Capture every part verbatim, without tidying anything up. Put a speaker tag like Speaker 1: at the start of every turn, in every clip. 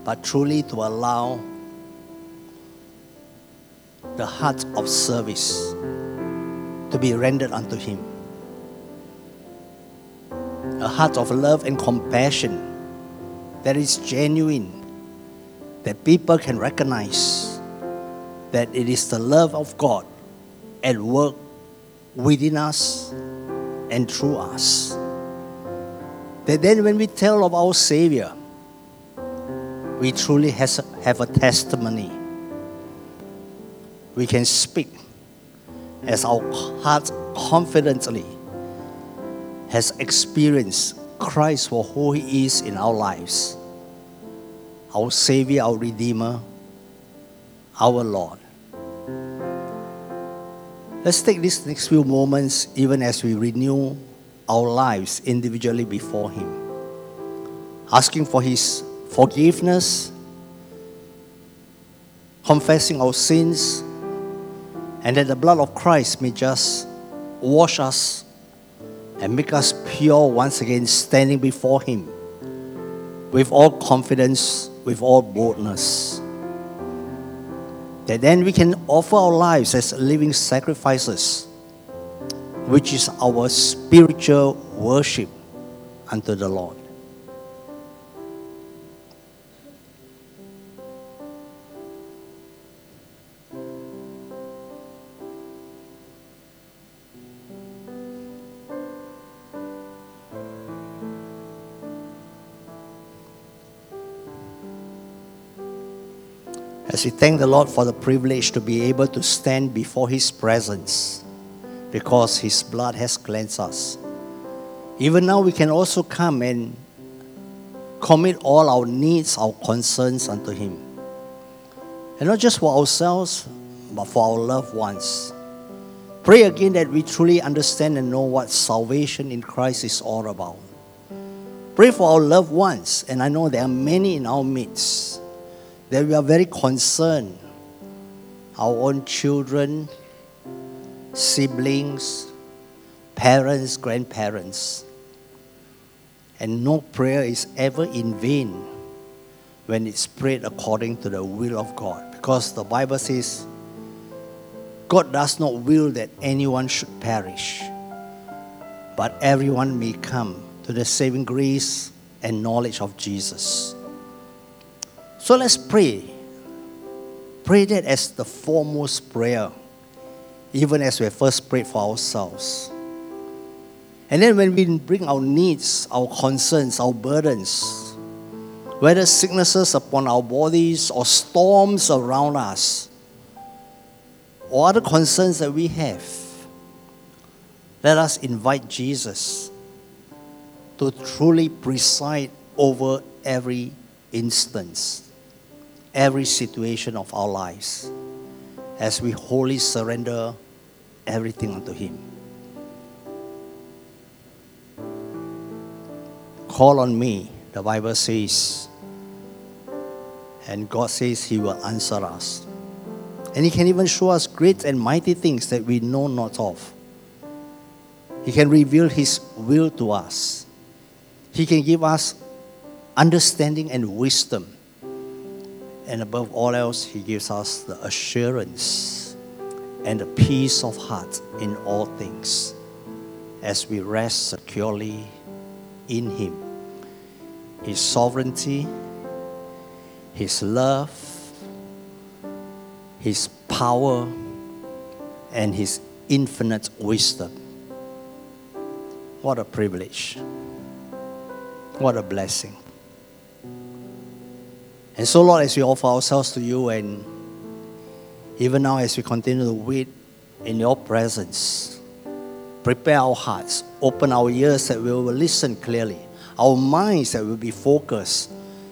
Speaker 1: but truly to allow the heart of service to be rendered unto Him. A heart of love and compassion that is genuine, that people can recognize that it is the love of God at work within us and through us. That then when we tell of our Savior, we truly has, have a testimony. We can speak as our heart confidently has experienced Christ for who He is in our lives. Our Savior, our Redeemer, our Lord. Let's take these next few moments even as we renew our lives individually before Him, asking for His forgiveness, confessing our sins, and that the blood of Christ may just wash us and make us pure once again, standing before Him with all confidence, with all boldness. That then we can offer our lives as living sacrifices, which is our spiritual worship unto the Lord. As we thank the Lord for the privilege to be able to stand before His presence, because His blood has cleansed us. Even now we can also come and commit all our needs, our concerns unto Him. And not just for ourselves, but for our loved ones. Pray again that we truly understand and know what salvation in Christ is all about. Pray for our loved ones, and I know there are many in our midst that we are very concerned. Our own children, siblings, parents, grandparents. And no prayer is ever in vain when it's prayed according to the will of God. Because the Bible says, God does not will that anyone should perish, but everyone may come to the saving grace and knowledge of Jesus. So let's pray. Pray that as the foremost prayer, even as we first prayed for ourselves. And then when we bring our needs, our concerns, our burdens, whether sicknesses upon our bodies or storms around us, or other concerns that we have, let us invite Jesus to truly preside over every instance, every situation of our lives, as we wholly surrender everything unto Him. Call on me, the Bible says, and God says He will answer us. And He can even show us great and mighty things that we know not of. He can reveal His will to us. He can give us understanding and wisdom. And above all else, He gives us the assurance and the peace of heart in all things as we rest securely in Him. His sovereignty, His love, His power, and His infinite wisdom. What a privilege. What a blessing. And so, Lord, as we offer ourselves to You, and even now as we continue to wait in Your presence, prepare our hearts, open our ears that we will listen clearly, our minds that will be focused,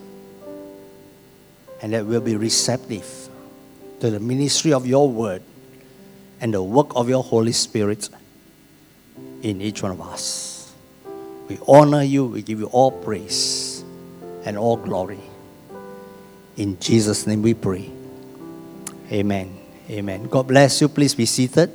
Speaker 1: and that we'll be receptive to the ministry of Your word and the work of Your Holy Spirit in each one of us. We honor You, we give You all praise and all glory. In Jesus' name we pray. Amen. Amen. God bless you. Please be seated.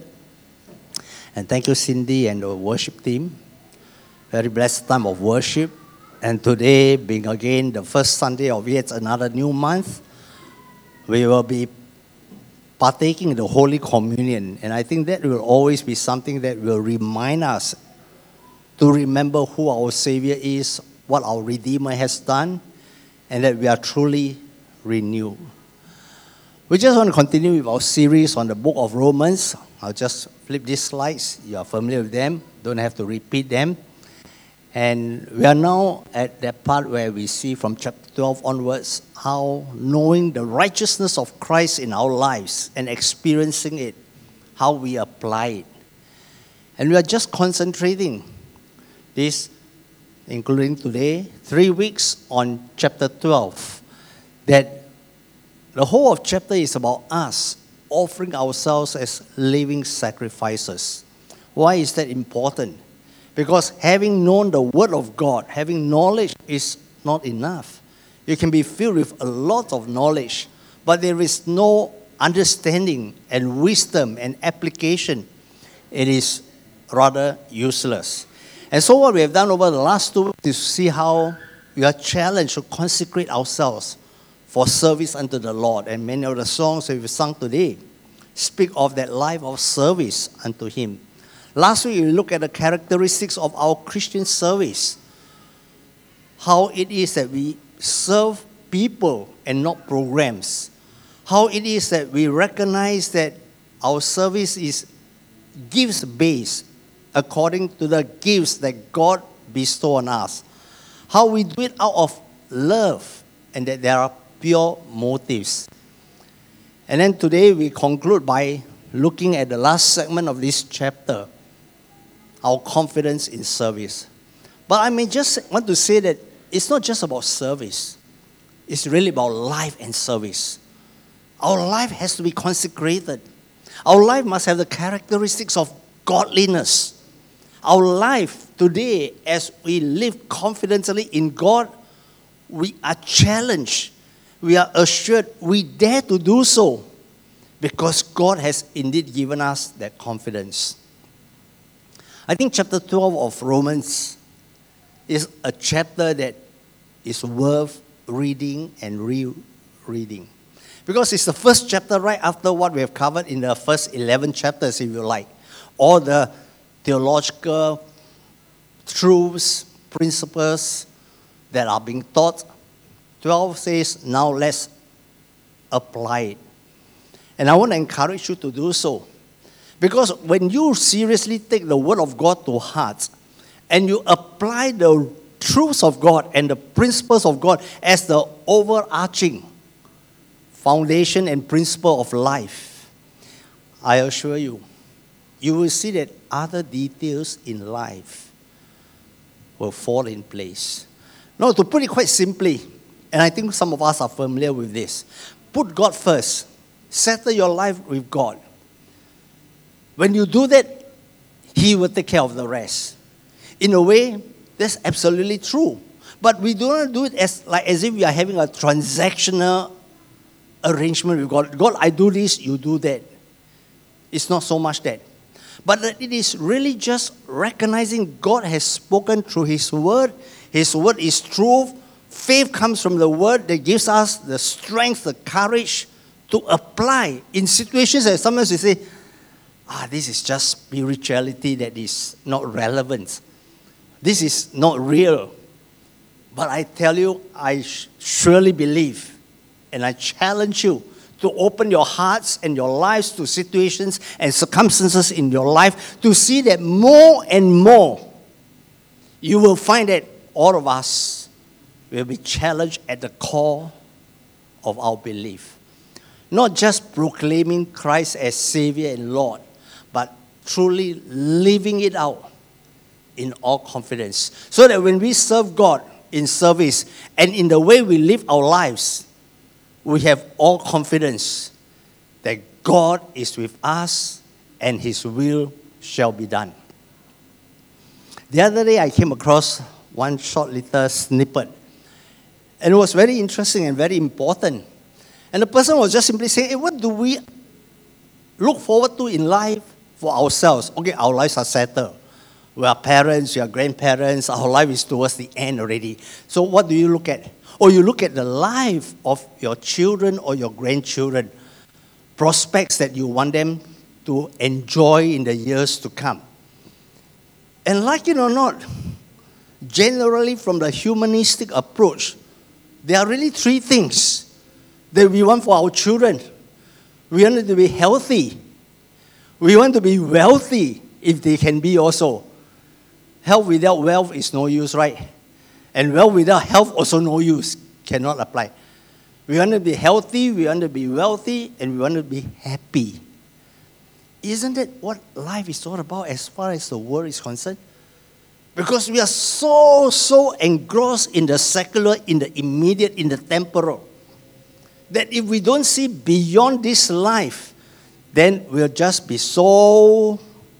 Speaker 1: And thank you, Cindy and the worship team. Very blessed time of worship. And today, being again the first Sunday of yet another new month, we will be partaking in the Holy Communion. And I think that will always be something that will remind us to remember who our Savior is, what our Redeemer has done, and that we are truly renewed. We just want to continue with our series on the book of Romans. I'll just flip these slides. You are familiar with them. Don't have to repeat them. And we are now at that part where we see from chapter twelve onwards how knowing the righteousness of Christ in our lives and experiencing it, how we apply it. And we are just concentrating this, including today, three weeks on chapter twelve. That the whole of chapter is about us offering ourselves as living sacrifices. Why is that important? Because having known the Word of God, having knowledge is not enough. You can be filled with a lot of knowledge, but there is no understanding and wisdom and application. It is rather useless. And so what we have done over the last two weeks is to see how we are challenged to consecrate ourselves for service unto the Lord. And many of the songs that we've sung today speak of that life of service unto Him. Last week, we looked at the characteristics of our Christian service. How it is that we serve people and not programs. How it is that we recognize that our service is gifts-based according to the gifts that God bestows on us. How we do it out of love and that there are pure motives. And then today, we conclude by looking at the last segment of this chapter, our confidence in service. But I may just want to say that it's not just about service. It's really about life and service. Our life has to be consecrated. Our life must have the characteristics of godliness. Our life today, as we live confidently in God, we are challenged. We are assured we dare to do so because God has indeed given us that confidence. I think chapter twelve of Romans is a chapter that is worth reading and re-reading. Because it's the first chapter right after what we have covered in the first eleven chapters, if you like. All the theological truths, principles that are being taught. twelve says, now let's apply it. And I want to encourage you to do so. Because when you seriously take the Word of God to heart and you apply the truths of God and the principles of God as the overarching foundation and principle of life, I assure you, you will see that other details in life will fall in place. Now, to put it quite simply, and I think some of us are familiar with this, put God first. Settle your life with God. When you do that, He will take care of the rest. In a way, that's absolutely true. But we do not do it as like as if we are having a transactional arrangement with God. God, I do this, you do that. It's not so much that. But that it is really just recognizing God has spoken through His Word. His Word is truth. Faith comes from the Word that gives us the strength, the courage to apply in situations that sometimes we say, ah, this is just spirituality that is not relevant. This is not real. But I tell you, I sh- surely believe, and I challenge you to open your hearts and your lives to situations and circumstances in your life to see that more and more you will find that all of us will be challenged at the core of our belief. Not just proclaiming Christ as Savior and Lord, but truly living it out in all confidence. So that when we serve God in service and in the way we live our lives, we have all confidence that God is with us and His will shall be done. The other day I came across one short little snippet, and it was very interesting and very important. And the person was just simply saying, hey, what do we look forward to in life for ourselves? Okay, our lives are settled. We are parents, we are grandparents, our life is towards the end already. So what do you look at? Or you look at the life of your children or your grandchildren, prospects that you want them to enjoy in the years to come. And like it or not, generally from the humanistic approach, there are really three things that we want for our children. We want them to be healthy. We want to be wealthy, if they can be also. Health without wealth is no use, right? And wealth without health also no use, cannot apply. We want to be healthy, we want to be wealthy, and we want to be happy. Isn't that what life is all about as far as the world is concerned? Because we are so, so engrossed in the secular, in the immediate, in the temporal, that if we don't see beyond this life, then we'll just be so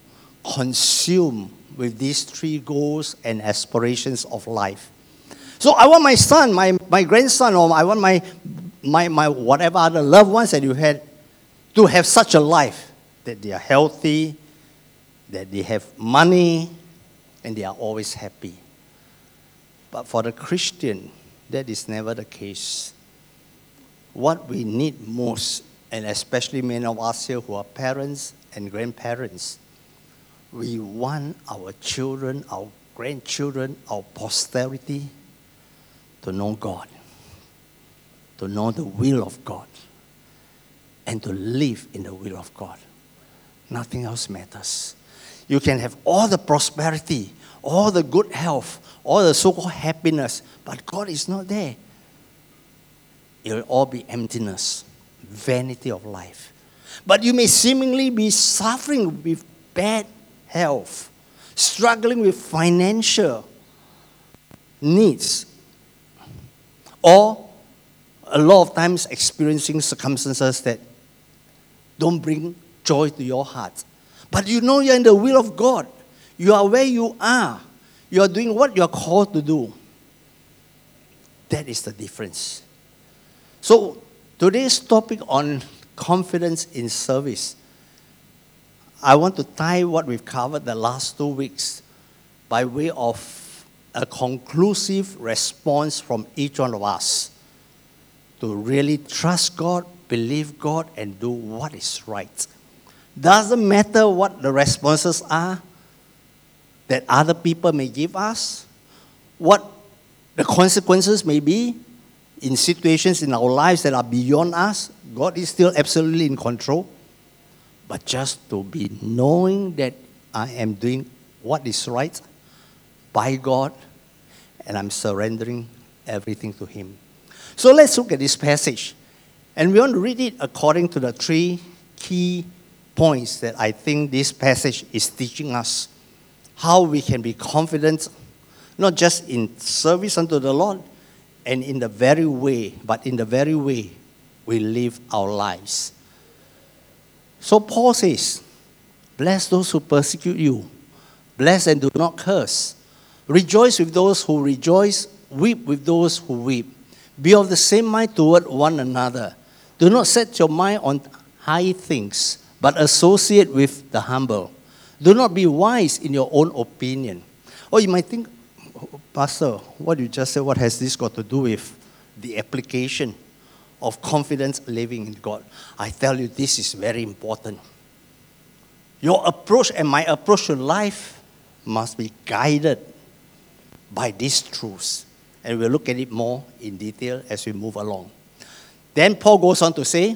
Speaker 1: consumed with these three goals and aspirations of life. So I want my son, my, my grandson, or I want my, my, my whatever other loved ones that you had to have such a life, that they are healthy, that they have money, and they are always happy. But for the Christian, that is never the case. What we need most, and especially many of us here who are parents and grandparents, we want our children, our grandchildren, our posterity to know God, to know the will of God, and to live in the will of God. Nothing else matters. You can have all the prosperity, all the good health, all the so-called happiness, but God is not there. It will all be emptiness, vanity of life. But you may seemingly be suffering with bad health, struggling with financial needs, or a lot of times experiencing circumstances that don't bring joy to your heart. But you know you're in the will of God. You are where you are. You are doing what you are called to do. That is the difference. So today's topic on confidence in service, I want to tie what we've covered the last two weeks by way of a conclusive response from each one of us to really trust God, believe God, and do what is right. Doesn't matter what the responses are that other people may give us, what the consequences may be in situations in our lives that are beyond us. God is still absolutely in control. But just to be knowing that I am doing what is right by God, and I'm surrendering everything to Him. So let's look at this passage. And we want to read it according to the three key points that I think this passage is teaching us. How we can be confident, not just in service unto the Lord, and in the very way, but in the very way we live our lives. So Paul says, bless those who persecute you. Bless and do not curse. Rejoice with those who rejoice. Weep with those who weep. Be of the same mind toward one another. Do not set your mind on high things, but associate with the humble. Do not be wise in your own opinion. Or you might think, Pastor, what you just said, what has this got to do with the application of confidence living in God? I tell you, this is very important. Your approach and my approach to life must be guided by these truths. And we'll look at it more in detail as we move along. Then Paul goes on to say,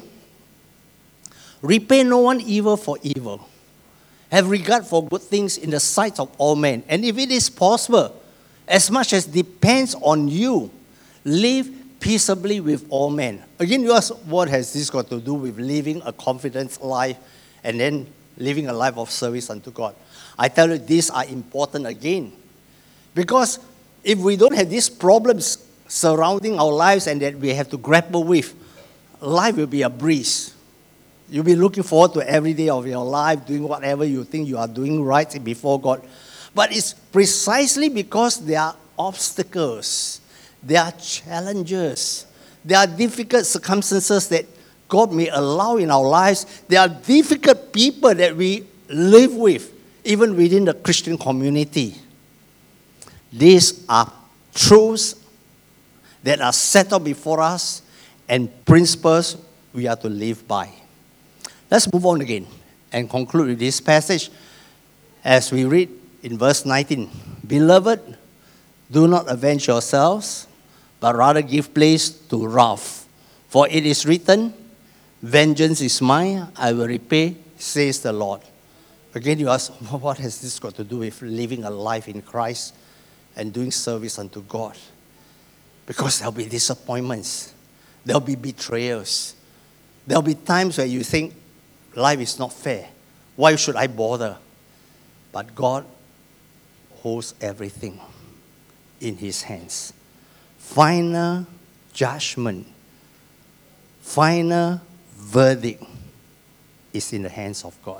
Speaker 1: repay no one evil for evil. Have regard for good things in the sight of all men. And if it is possible, as much as depends on you, live peaceably with all men. Again, you ask, what has this got to do with living a confident life and then living a life of service unto God? I tell you, these are important again. Because if we don't have these problems surrounding our lives and that we have to grapple with, life will be a breeze. You'll be looking forward to every day of your life, doing whatever you think you are doing right before God. But it's precisely because there are obstacles, there are challenges, there are difficult circumstances that God may allow in our lives. There are difficult people that we live with, even within the Christian community. These are truths that are set up before us and principles we are to live by. Let's move on again and conclude with this passage as we read in verse nineteen. Beloved, do not avenge yourselves, but rather give place to wrath. For it is written, vengeance is mine, I will repay, says the Lord. Again, you ask, what has this got to do with living a life in Christ and doing service unto God? Because there'll be disappointments. There'll be betrayals. There'll be times where you think life is not fair. Why should I bother? But God holds everything in His hands. Final judgment, final verdict is in the hands of God.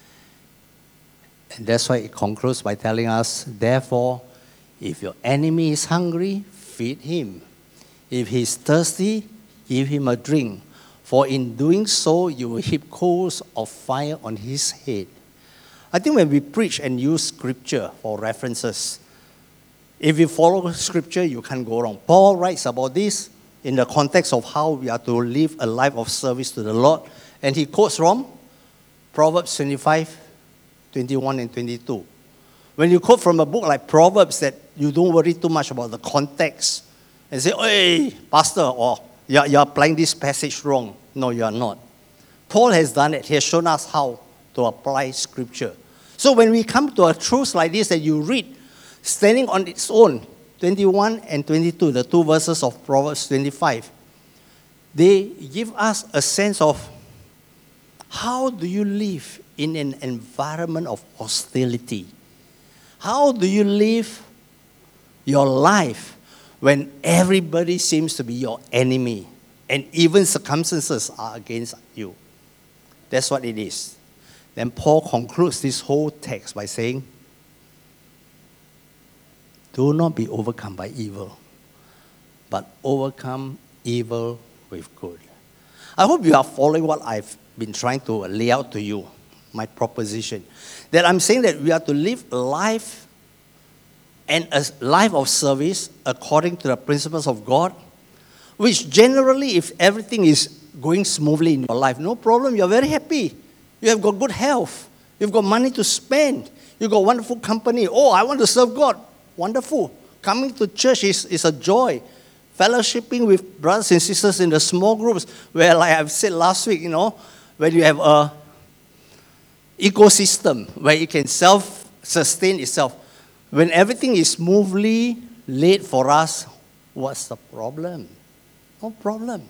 Speaker 1: And that's why it concludes by telling us, therefore, if your enemy is hungry, feed him. If he is thirsty, give him a drink. For in doing so, you will heap coals of fire on his head. I think when we preach and use scripture for references, if you follow scripture, you can't go wrong. Paul writes about this in the context of how we are to live a life of service to the Lord. And he quotes from Proverbs twenty-five, twenty-one and twenty-two. When you quote from a book like Proverbs, that you don't worry too much about the context and say, hey, pastor, or you're, you're applying this passage wrong. No, you are not. Paul has done it. He has shown us how to apply scripture. So when we come to a truth like this that you read, standing on its own, twenty-one and twenty-two, the two verses of Proverbs twenty-five, they give us a sense of how do you live in an environment of hostility? How do you live your life when everybody seems to be your enemy and even circumstances are against you? That's what it is. Then Paul concludes this whole text by saying, do not be overcome by evil, but overcome evil with good. I hope you are following what I've been trying to lay out to you, my proposition. That I'm saying that we are to live a life and a life of service according to the principles of God, which generally, if everything is going smoothly in your life, no problem, you're very happy. You have got good health. You've got money to spend. You've got wonderful company. Oh, I want to serve God. Wonderful. Coming to church is, is a joy. Fellowshipping with brothers and sisters in the small groups, where, like I've said last week, you know, when you have a ecosystem where it can self-sustain itself. When everything is smoothly laid for us, what's the problem? No problem.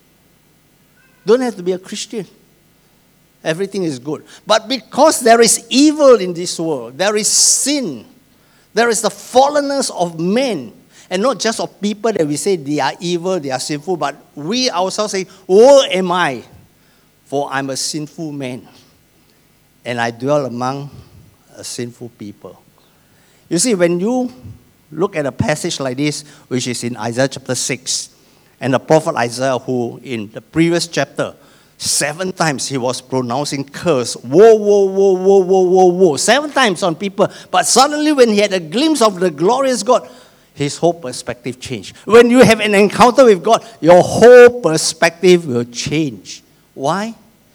Speaker 1: Don't have to be a Christian. Everything is good. But because there is evil in this world, there is sin, there is the fallenness of men, and not just of people that we say they are evil, they are sinful, but we ourselves say, woe am I, for I'm a sinful man, and I dwell among a sinful people. You see, when you look at a passage like this, which is in Isaiah chapter six, and the prophet Isaiah, who in the previous chapter, seven times he was pronouncing curse, woe, woe, woe, woe, woe, woe, woe, seven times on people. But suddenly when he had a glimpse of the glorious God, his whole perspective changed. When you have an encounter with God, your whole perspective will change. Why?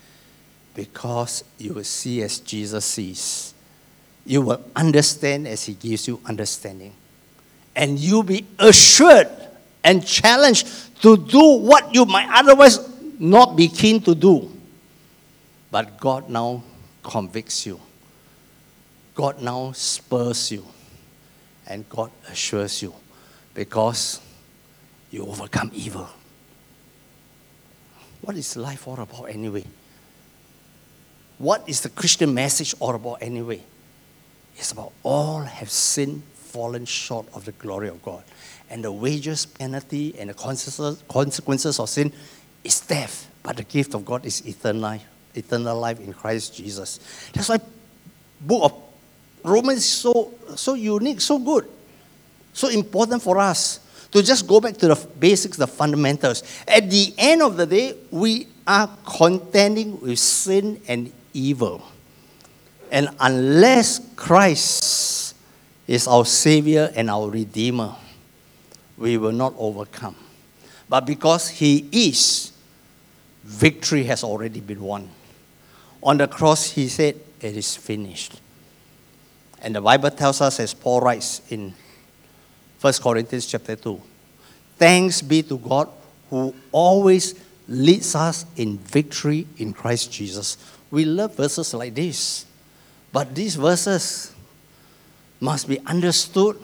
Speaker 1: Because you will see as Jesus sees. You will understand as He gives you understanding. And you'll be assured and challenged to do what you might otherwise not be keen to do. But God now convicts you. God now spurs you. And God assures you. Because you overcome evil. What is life all about anyway? What is the Christian message all about anyway? It's about all have sinned, fallen short of the glory of God. And the wages, penalty, and the consequences of sin is death. But the gift of God is eternal life, eternal life in Christ Jesus. That's why book of Romans is so, so unique, so good, so important for us to just go back to the basics, the fundamentals. At the end of the day, we are contending with sin and evil. And unless Christ is our Savior and our Redeemer, we will not overcome. But because He is, victory has already been won. On the cross, He said, it is finished. And the Bible tells us, as Paul writes in First Corinthians chapter two, thanks be to God who always leads us in victory in Christ Jesus. We love verses like this. But these verses must be understood,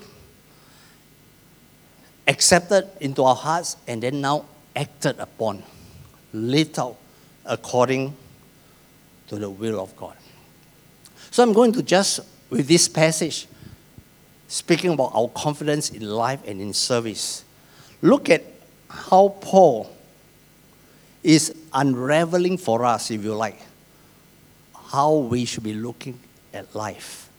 Speaker 1: accepted into our hearts, and then now acted upon, lived out according to the will of God. So I'm going to just, with this passage, speaking about our confidence in life and in service, look at how Paul is unraveling for us, if you like, how we should be looking at life.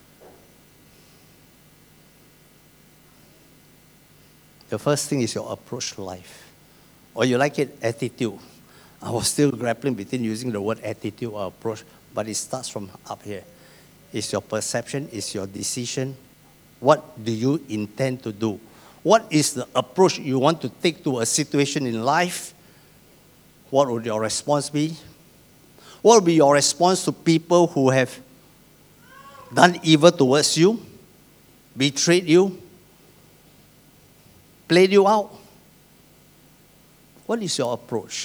Speaker 1: The first thing is your approach to life. Or you like it, attitude. I was still grappling between using the word attitude or approach, but it starts from up here. It's your perception, it's your decision. What do you intend to do? What is the approach you want to take to a situation in life? What would your response be? What would be your response to people who have done evil towards you, betrayed you, played you out? What is your approach?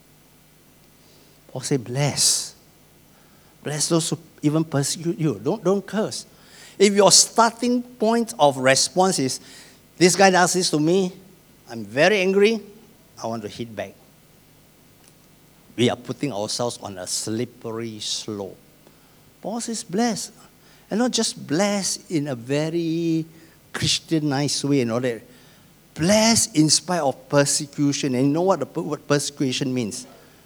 Speaker 1: Paul said, bless. Bless those who even persecute you. Don't, don't curse. If your starting point of response is, this guy does this to me, I'm very angry, I want to hit back, we are putting ourselves on a slippery slope. Paul says, bless. And not just bless in a very Christian, nice way and all that. Bless in spite of persecution. And you know what, the, what persecution means?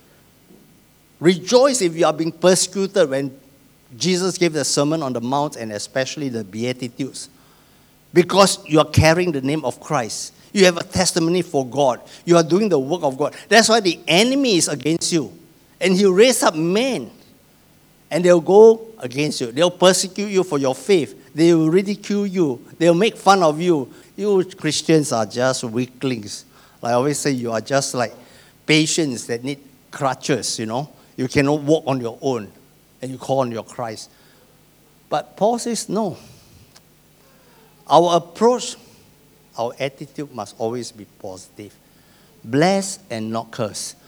Speaker 1: Rejoice if you are being persecuted when Jesus gave the Sermon on the Mount and especially the Beatitudes. Because you are carrying the name of Christ. You have a testimony for God. You are doing the work of God. That's why the enemy is against you. And he'll raise up men. And they'll go against you. They'll persecute you for your faith. They will ridicule you. They'll make fun of you. You Christians are just weaklings. Like I always say, you are just like patients that need crutches, you know. You cannot walk on your own. And you call on your Christ. But Paul says, no. Our approach, our attitude must always be positive. Bless and not curse.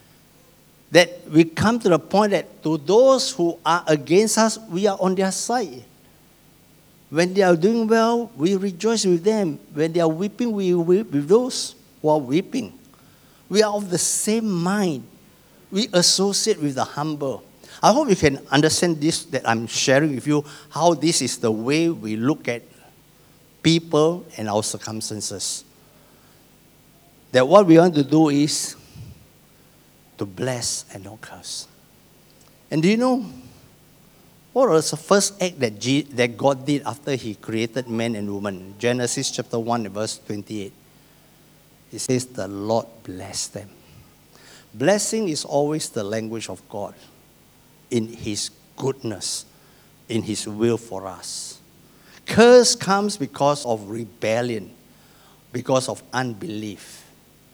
Speaker 1: That we come to the point that to those who are against us, we are on their side. When they are doing well, we rejoice with them. When they are weeping, we weep with those who are weeping. We are of the same mind. We associate with the humble. I hope you can understand this that I'm sharing with you, how this is the way we look at people and our circumstances. That what we want to do is to bless and not curse. And do you know what was the first act that, G- that God did after He created man and woman? Genesis chapter one, verse twenty-eight. It says, the Lord blessed them. Blessing is always the language of God in His goodness, in His will for us. Curse comes because of rebellion, because of unbelief,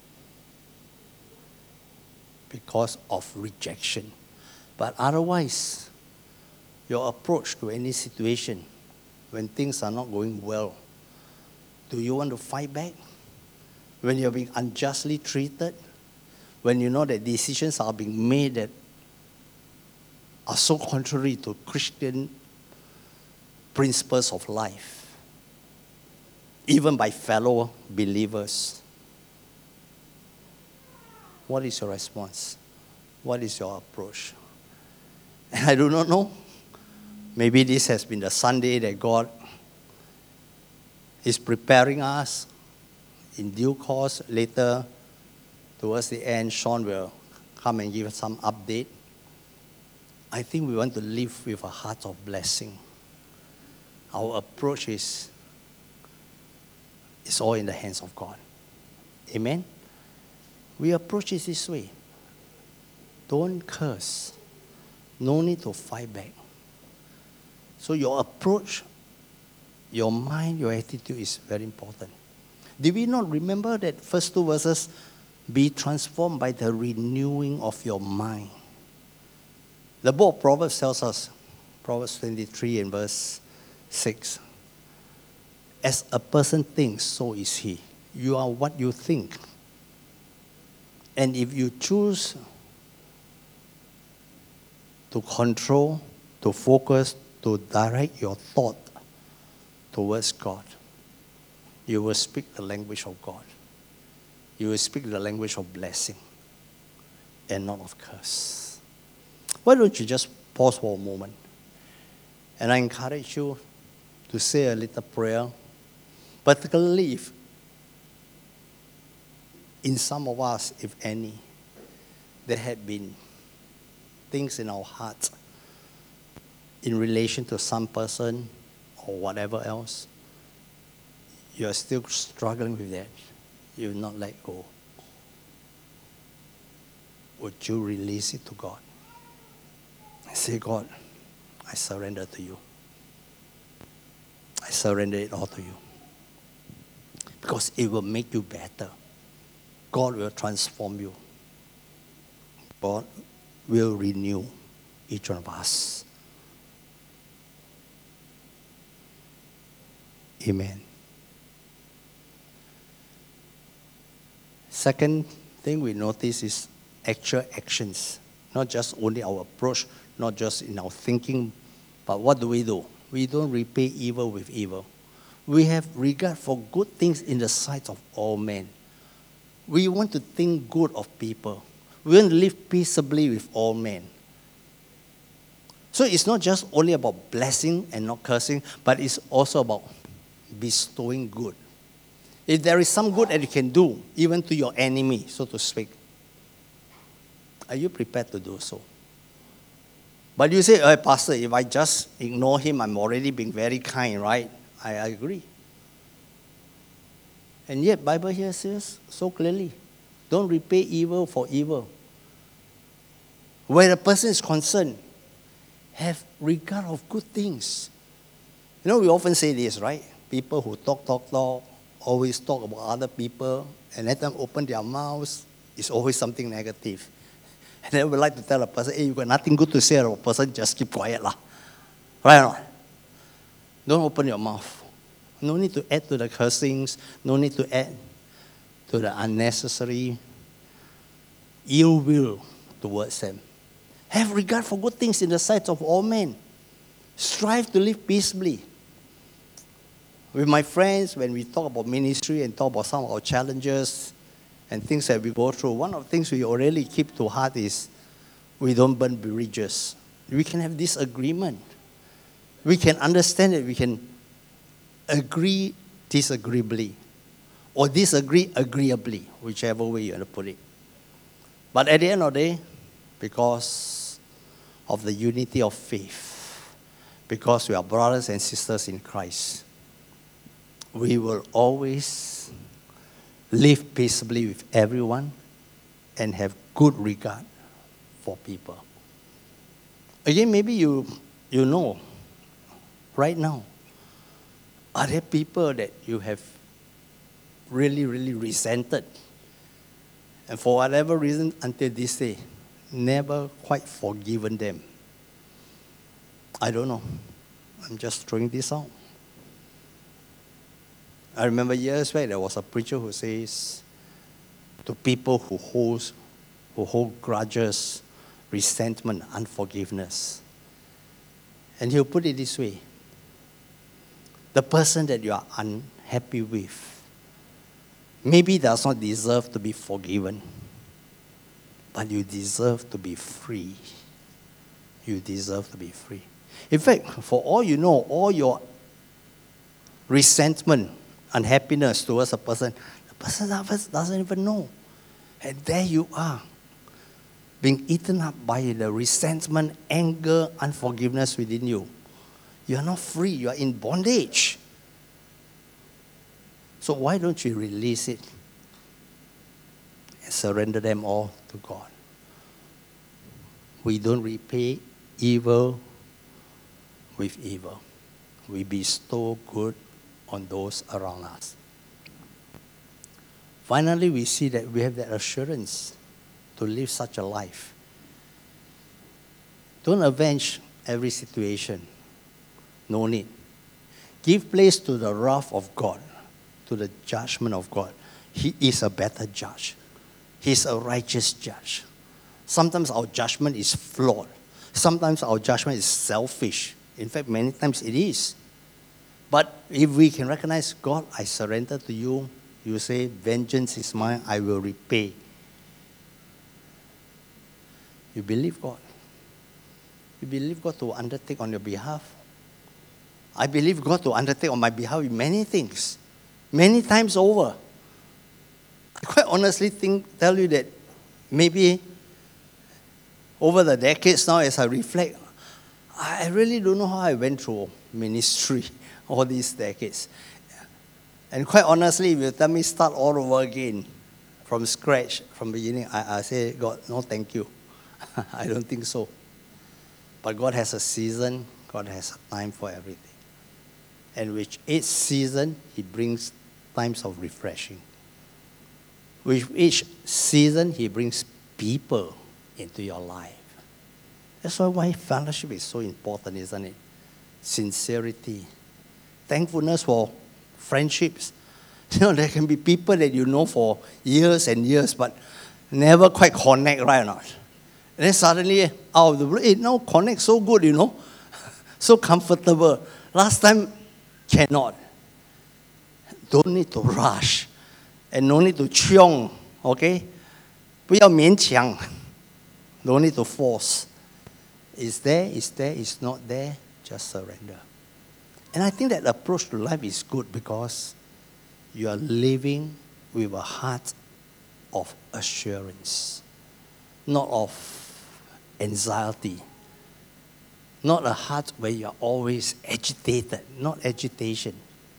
Speaker 1: because of rejection. But otherwise, your approach to any situation, when things are not going well, do you want to fight back? When you're being unjustly treated? When you know that decisions are being made that are so contrary to Christian principles of life, even by fellow believers? What is your response? What is your approach? And I do not know. Maybe this has been the Sunday that God is preparing us. In due course, later, towards the end, Sean will come and give us some update. I think we want to live with a heart of blessing. Our approach is, is all in the hands of God. Amen? We approach it this way. Don't curse. No need to fight back. So your approach, your mind, your attitude is very important. Did we not remember that first two verses? Be transformed by the renewing of your mind. The book of Proverbs tells us, Proverbs twenty-three and verse six, as a person thinks, so is he. You are what you think. And if you choose to control, to focus, to direct your thought towards God, you will speak the language of God. You will speak the language of blessing and not of curse. Why don't you just pause for a moment? And I encourage you to say a little prayer, particularly if in some of us, if any, there had been things in our hearts in relation to some person or whatever else. You are still struggling with that. You will not let go. Would you release it to God? And say, God, I surrender to you. I surrender it all to you. Because it will make you better. God will transform you. God will renew each one of us. Amen. Second thing we notice is actual actions. Not just only our approach, not just in our thinking, but what do we do? We don't repay evil with evil. We have regard for good things in the sight of all men. We want to think good of people. We want to live peaceably with all men. So it's not just only about blessing and not cursing, but it's also about bestowing good. If there is some good that you can do, even to your enemy, so to speak, are you prepared to do so? But you say, hey, Pastor, if I just ignore him, I'm already being very kind, right? I, I agree. And yet, Bible here says so clearly, don't repay evil for evil. Where a person is concerned, have regard of good things. You know, we often say this, right? People who talk, talk, talk, always talk about other people, and let them open their mouths, it's always something negative. And then we like to tell a person, hey, you got nothing good to say about a person, just keep quiet lah. Right or not? Don't open your mouth. No need to add to the cursings, no need to add to the unnecessary ill will towards them. Have regard for good things in the sight of all men. Strive to live peaceably. With my friends, when we talk about ministry and talk about some of our challenges and things that we go through, one of the things we already keep to heart is we don't burn bridges. We can have disagreement. We can understand it. We can agree disagreeably or disagree agreeably, whichever way you want to put it. But at the end of the day, because of the unity of faith, because we are brothers and sisters in Christ, we will always live peaceably with everyone and have good regard for people. Again, maybe you, you know, right now, are there people that you have really, really resented? And for whatever reason, until this day, never quite forgiven them? I don't know. I'm just throwing this out. I remember years back, there was a preacher who says to people who hold, who hold grudges, resentment, unforgiveness. And he'll put it this way. The person that you are unhappy with maybe does not deserve to be forgiven, but you deserve to be free. You deserve to be free. In fact, for all you know, all your resentment, unhappiness towards a person, the person doesn't even know. And there you are, being eaten up by the resentment, anger, unforgiveness within you. You are not free. You are in bondage. So why don't you release it and surrender them all to God? We don't repay evil with evil. We bestow good on those around us. Finally, we see that we have that assurance to live such a life. Don't avenge every situation. No need. Give place to the wrath of God, to the judgment of God. He is a better judge. He's a righteous judge. Sometimes our judgment is flawed. Sometimes our judgment is selfish. In fact, many times it is. But if we can recognize, God, I surrender to you. You say, vengeance is mine, I will repay. You believe God. You believe God to undertake on your behalf. I believe God to undertake on my behalf in many things. Many times over. I quite honestly think, tell you that maybe over the decades now as I reflect, I really don't know how I went through ministry all these decades. And quite honestly, if you tell me start all over again, from scratch, from beginning, I, I say, God, no thank you. I don't think so. But God has a season, God has a time for everything. And with each season, He brings times of refreshing. With each season, He brings people into your life. That's why, why fellowship is so important, isn't it? Sincerity. Thankfulness for friendships. You know, there can be people that you know for years and years, but never quite connect, right or not? And then suddenly, out of the blue, hey, now connect so good, you know. So comfortable. Last time, cannot. Don't need to rush. And no need to chiong, okay? 不要勉强. No need to force. Is there, is there, is not there, just surrender. And I think that approach to life is good because you are living with a heart of assurance, not of anxiety, not a heart where you are always agitated, not agitation,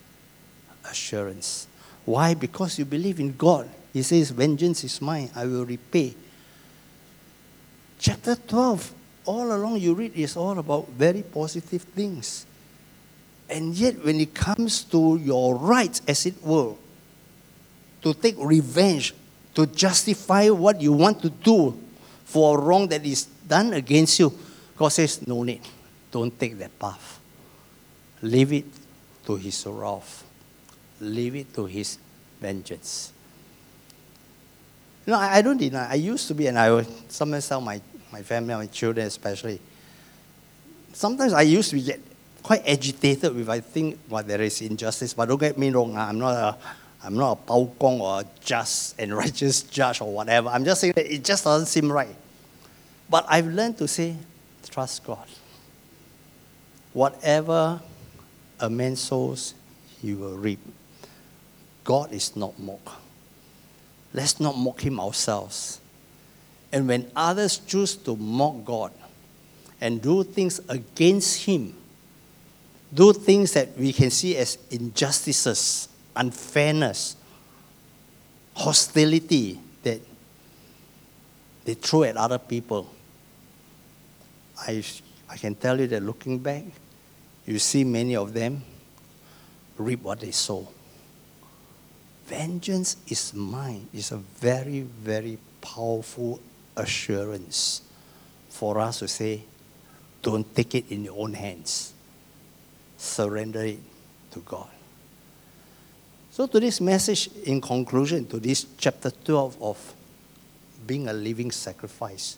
Speaker 1: assurance. Why? Because you believe in God. He says, vengeance is mine, I will repay. Chapter twelve, all along you read, is all about very positive things. And yet when it comes to your rights, as it were, to take revenge, to justify what you want to do for a wrong that is done against you, God says, no need. Don't take that path. Leave it to His wrath. Leave it to His vengeance. You know, I, I don't deny. I used to be, and I would sometimes tell my, my family, my children especially, sometimes I used to get quite agitated with, I think, well, there is injustice, but don't get me wrong, I'm not a, I'm not a Pao Gong or a just and righteous judge or whatever. I'm just saying that it just doesn't seem right. But I've learned to say, trust God. Whatever a man sows, he will reap. God is not mocked. Let's not mock Him ourselves. And when others choose to mock God and do things against Him, do things that we can see as injustices, unfairness, hostility that they throw at other people, I, I can tell you that looking back, you see many of them reap what they sow. Vengeance is mine is a very, very powerful assurance for us to say, don't take it in your own hands. Surrender it to God. So to this message, in conclusion, to this chapter twelve of being a living sacrifice,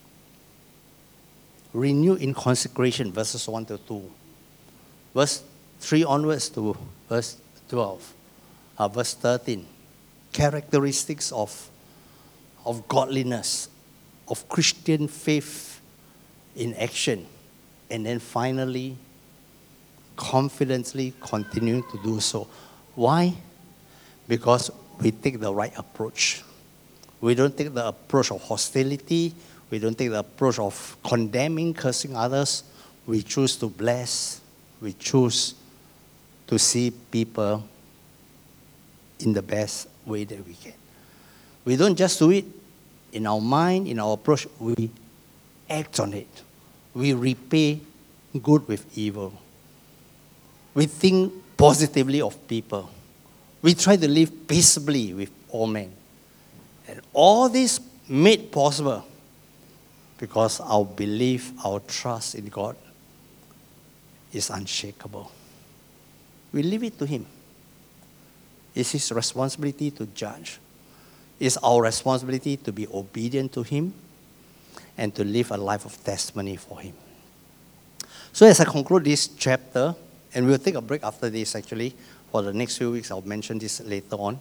Speaker 1: renew in consecration, verses one to two. Verse three onwards to verse twelve. Uh, verse thirteen. Characteristics of, of godliness, of Christian faith in action. And then finally, confidently continuing to do so. Why? Because we take the right approach. We don't take the approach of hostility. We don't take the approach of condemning, cursing others. We choose to bless. We choose to see people in the best way that we can. We don't just do it in our mind, in our approach. We act on it. We repay good with evil. We think positively of people. We try to live peaceably with all men. And all this made possible because our belief, our trust in God is unshakable. We leave it to Him. It's His responsibility to judge. It's our responsibility to be obedient to Him and to live a life of testimony for Him. So as I conclude this chapter, and we'll take a break after this actually, for the next few weeks, I'll mention this later on.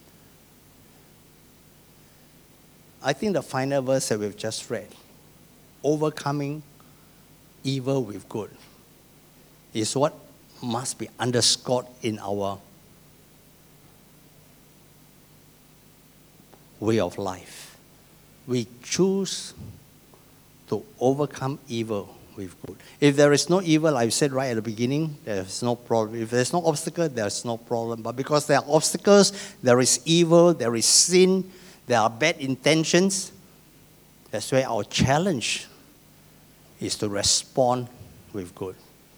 Speaker 1: I think the final verse that we've just read, overcoming evil with good, is what must be underscored in our way of life. We choose to overcome evil with good. If there is no evil, I said right at the beginning, there is no problem. If there's no obstacle, there's no problem. But because there are obstacles, there is evil, there is sin, there are bad intentions. That's why our challenge is to respond with good.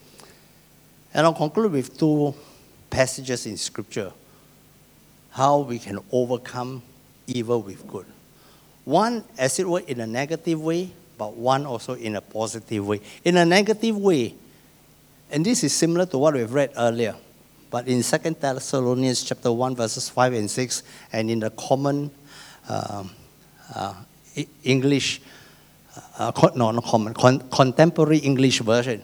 Speaker 1: And I'll conclude with two passages in Scripture, how we can overcome evil with good. One, as it were, in a negative way, but one also in a positive way. In a negative way, and this is similar to what we've read earlier, but in Second Thessalonians chapter one, verses five and six, and in the common uh, uh, English, uh, no, not common, con- contemporary English version,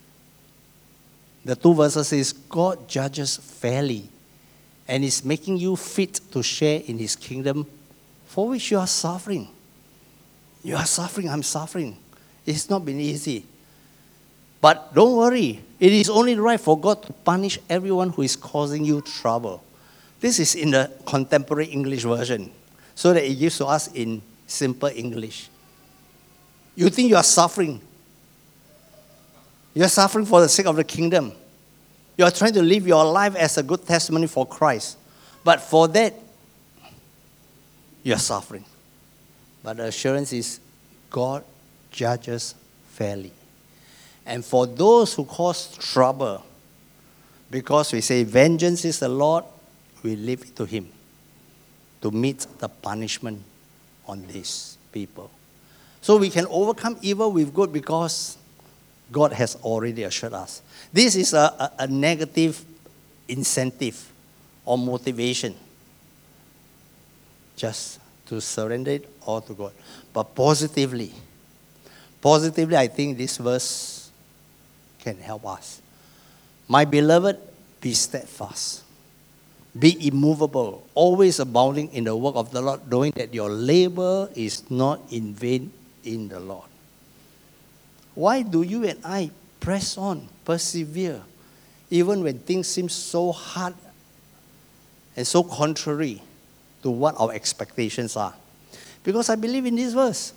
Speaker 1: the two verses is, God judges fairly and is making you fit to share in His kingdom for which you are suffering. You are suffering, I'm suffering. It's not been easy. But don't worry, it is only right for God to punish everyone who is causing you trouble. This is in the contemporary English version, so that it gives to us in simple English. You think you are suffering. You are suffering for the sake of the kingdom. You are trying to live your life as a good testimony for Christ. But for that, you are suffering. But the assurance is God judges fairly. And for those who cause trouble, because we say vengeance is the Lord, we leave it to Him to meet the punishment on these people. So we can overcome evil with good because God has already assured us. This is a, a, a negative incentive or motivation. Just to surrender it all to God. But positively, positively, I think this verse can help us. My beloved, be steadfast. Be immovable, always abounding in the work of the Lord, knowing that your labor is not in vain in the Lord. Why do you and I press on, persevere, even when things seem so hard and so contrary to what our expectations are? Because I believe in this verse.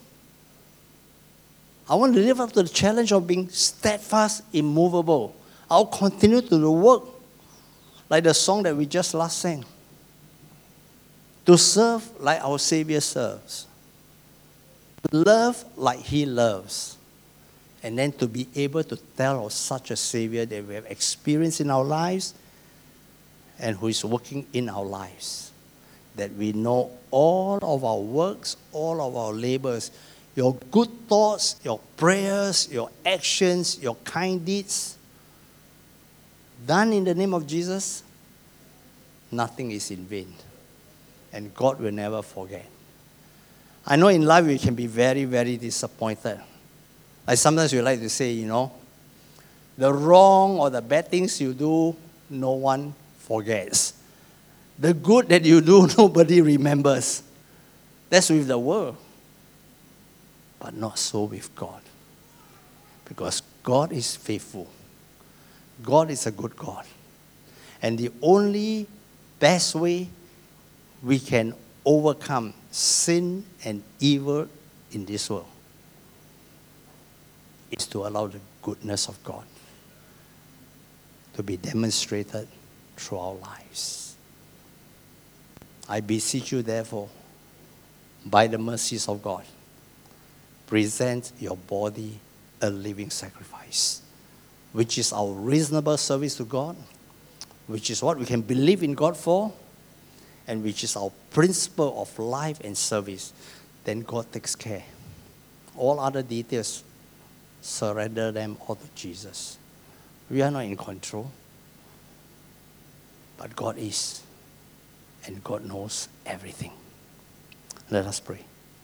Speaker 1: I want to live up to the challenge of being steadfast, immovable. I'll continue to do the work, like the song that we just last sang. To serve like our Savior serves. To love like He loves. And then to be able to tell of such a Savior that we have experienced in our lives and who is working in our lives. That we know all of our works, all of our labors, your good thoughts, your prayers, your actions, your kind deeds, done in the name of Jesus, nothing is in vain. And God will never forget. I know in life we can be very, very disappointed. Like sometimes we like to say, you know, the wrong or the bad things you do, no one forgets. The good that you do, nobody remembers. That's with the world. But not so with God. Because God is faithful. God is a good God. And the only best way we can overcome sin and evil in this world is to allow the goodness of God to be demonstrated through our lives. I beseech you, therefore, by the mercies of God, present your body a living sacrifice, which is our reasonable service to God, which is what we can believe in God for, and which is our principle of life and service, then God takes care. All other details, surrender them all to Jesus. We are not in control, but God is, and God knows everything. Let us pray.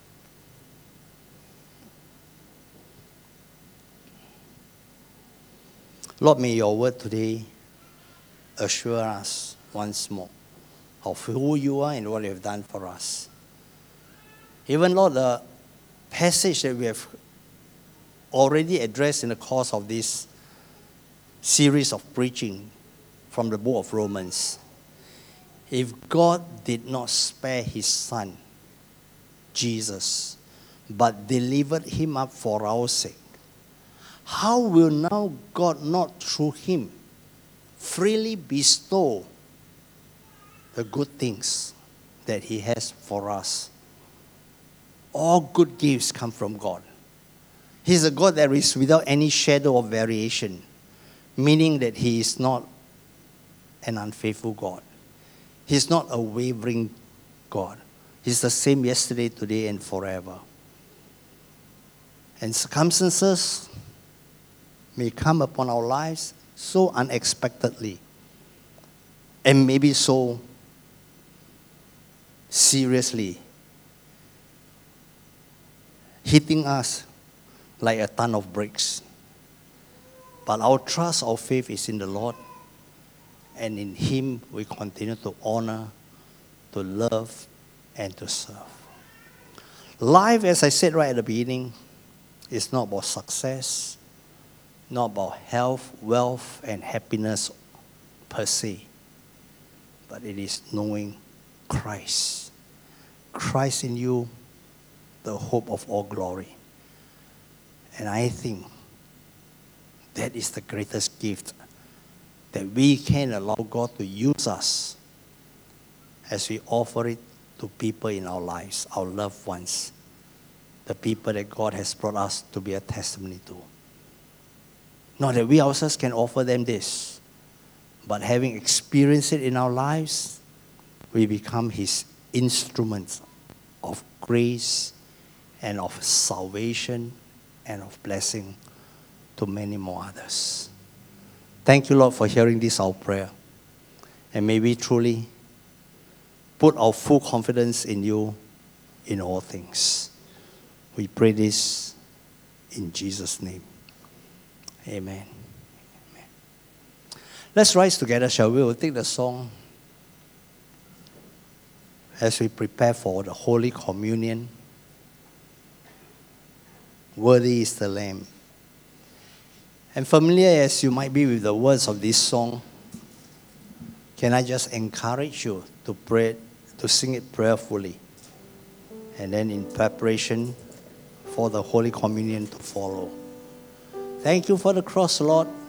Speaker 1: Lord, may your word today assure us once more of who you are and what you have done for us. Even, Lord, the passage that we have already addressed in the course of this series of preaching from the book of Romans. If God did not spare his son, Jesus, but delivered him up for our sake, how will now God not through him freely bestow the good things that he has for us? All good gifts come from God. He's a God that is without any shadow of variation, meaning that he is not an unfaithful God. He's not a wavering God. He's the same yesterday, today, and forever. And circumstances may come upon our lives so unexpectedly and maybe so seriously, hitting us like a ton of bricks. But our trust, our faith is in the Lord, and in him we continue to honor, to love, and to serve. Life, as I said right at the beginning, is not about success, not about health, wealth, and happiness per se, but it is knowing Christ. Christ in you, the hope of all glory. And I think that is the greatest gift, that we can allow God to use us as we offer it to people in our lives, our loved ones, the people that God has brought us to be a testimony to. Not that we ourselves can offer them this, but having experienced it in our lives, we become his instruments of grace and of salvation and of blessing to many more others. Thank you, Lord, for hearing this, our prayer. And may we truly put our full confidence in you in all things. We pray this in Jesus' name. Amen. Amen. Let's rise together, shall we? We'll take the song as we prepare for the Holy Communion. Worthy is the Lamb. And familiar as you might be with the words of this song, can I just encourage you to pray, to sing it prayerfully, and then in preparation for the Holy Communion to follow. Thank you for the cross, Lord.